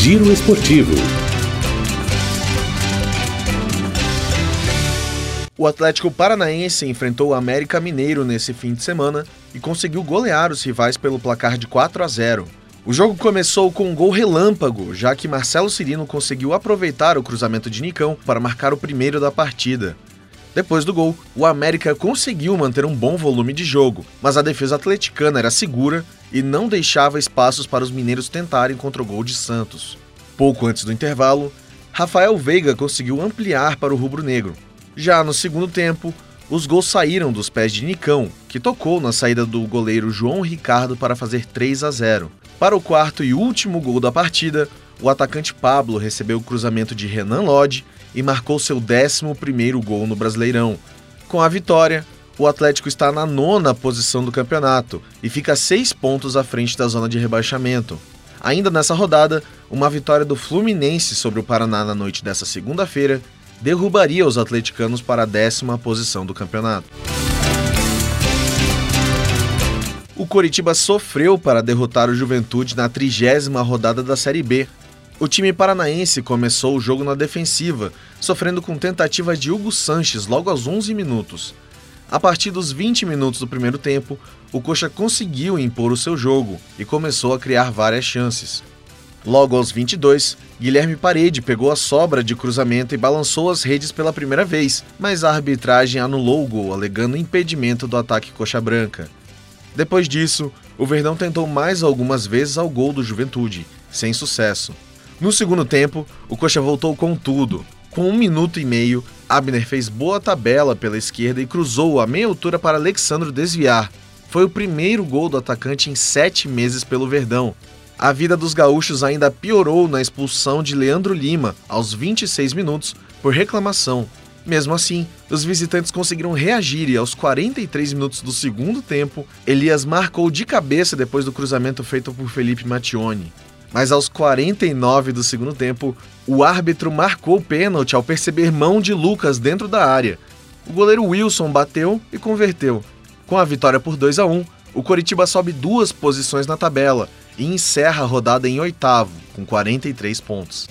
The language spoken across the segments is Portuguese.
Giro Esportivo. O Atlético Paranaense enfrentou o América Mineiro nesse fim de semana e conseguiu golear os rivais pelo placar de 4-0. O jogo começou com um gol relâmpago, já que Marcelo Cirino conseguiu aproveitar o cruzamento de Nicão para marcar o primeiro da partida. Depois do gol, o América conseguiu manter um bom volume de jogo, mas a defesa atleticana era segura e não deixava espaços para os mineiros tentarem contra o gol de Santos. Pouco antes do intervalo, Rafael Veiga conseguiu ampliar para o rubro-negro. Já no segundo tempo, os gols saíram dos pés de Nicão, que tocou na saída do goleiro João Ricardo para fazer 3-0. Para o quarto e último gol da partida, o atacante Pablo recebeu o cruzamento de Renan Lodge e marcou seu 11º gol no Brasileirão. Com a vitória, o Atlético está na 9ª posição do campeonato e fica 6 pontos à frente da zona de rebaixamento. Ainda nessa rodada, uma vitória do Fluminense sobre o Paraná na noite dessa segunda-feira derrubaria os atleticanos para a 10ª posição do campeonato. O Coritiba sofreu para derrotar o Juventude na 30ª rodada da Série B. O time paranaense começou o jogo na defensiva, sofrendo com tentativa de Hugo Sanches logo aos 11 minutos. A partir dos 20 minutos do primeiro tempo, o Coxa conseguiu impor o seu jogo e começou a criar várias chances. Logo aos 22, Guilherme Parede pegou a sobra de cruzamento e balançou as redes pela primeira vez, mas a arbitragem anulou o gol, alegando impedimento do ataque coxa branca. Depois disso, o Verdão tentou mais algumas vezes ao gol do Juventude, sem sucesso. No segundo tempo, o Coxa voltou com tudo. Com 1 minuto e meio, Abner fez boa tabela pela esquerda e cruzou a meia altura para Alexandro desviar. Foi o primeiro gol do atacante em 7 meses pelo Verdão. A vida dos gaúchos ainda piorou na expulsão de Leandro Lima, aos 26 minutos, por reclamação. Mesmo assim, os visitantes conseguiram reagir e aos 43 minutos do segundo tempo, Elias marcou de cabeça depois do cruzamento feito por Felipe Mattioni. Mas aos 49 do segundo tempo, o árbitro marcou o pênalti ao perceber mão de Lucas dentro da área. O goleiro Wilson bateu e converteu. Com a vitória por 2-1, o Coritiba sobe 2 posições na tabela e encerra a rodada em 8º, com 43 pontos.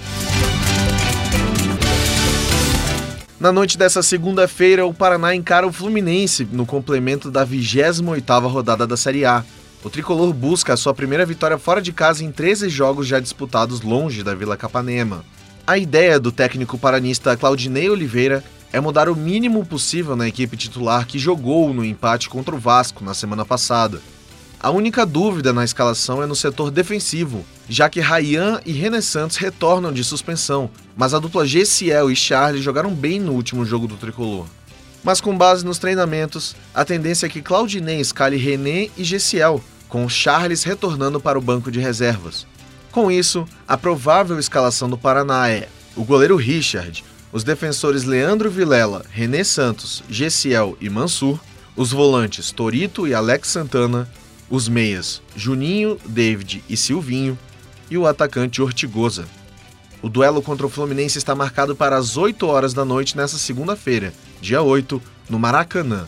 Na noite dessa segunda-feira, o Paraná encara o Fluminense no complemento da 28ª rodada da Série A. O tricolor busca a sua primeira vitória fora de casa em 13 jogos já disputados longe da Vila Capanema. A ideia do técnico paranista Claudinei Oliveira é mudar o mínimo possível na equipe titular que jogou no empate contra o Vasco na semana passada. A única dúvida na escalação é no setor defensivo, já que Ryan e René Santos retornam de suspensão, mas a dupla Gessiel e Charles jogaram bem no último jogo do tricolor. Mas com base nos treinamentos, a tendência é que Claudinei escale René e Gessiel, com Charles retornando para o banco de reservas. Com isso, a provável escalação do Paraná é o goleiro Richard, os defensores Leandro Vilela, René Santos, Gessiel e Mansur, os volantes Torito e Alex Santana, os meias Juninho, David e Silvinho e o atacante Ortigoza. O duelo contra o Fluminense está marcado para as 8 horas da noite nesta segunda-feira, dia 8, no Maracanã.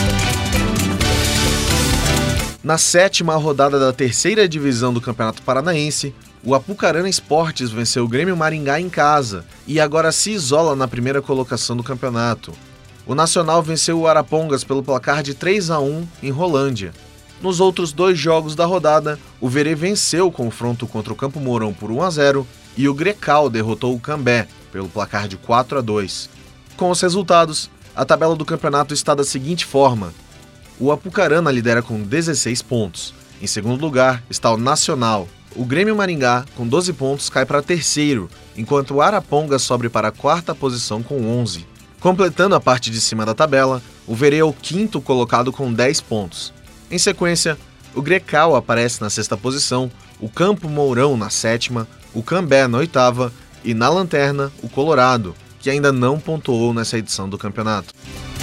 Na 7ª rodada da 3ª divisão do Campeonato Paranaense, o Apucarana Esportes venceu o Grêmio Maringá em casa e agora se isola na primeira colocação do campeonato. O Nacional venceu o Arapongas pelo placar de 3-1 em Rolândia. Nos outros 2 jogos da rodada, o Verê venceu o confronto contra o Campo Mourão por 1-0 e o Grecal derrotou o Cambé pelo placar de 4-2. Com os resultados, a tabela do campeonato está da seguinte forma: o Apucarana lidera com 16 pontos. Em segundo lugar está o Nacional. O Grêmio Maringá, com 12 pontos, cai para 3º, enquanto o Arapongas sobe para a 4ª posição com 11. Completando a parte de cima da tabela, o Verê é o 5º colocado com 10 pontos. Em sequência, o Grecal aparece na 6ª posição, o Campo Mourão na 7ª, o Cambé na 8ª e na lanterna o Colorado, que ainda não pontuou nessa edição do campeonato.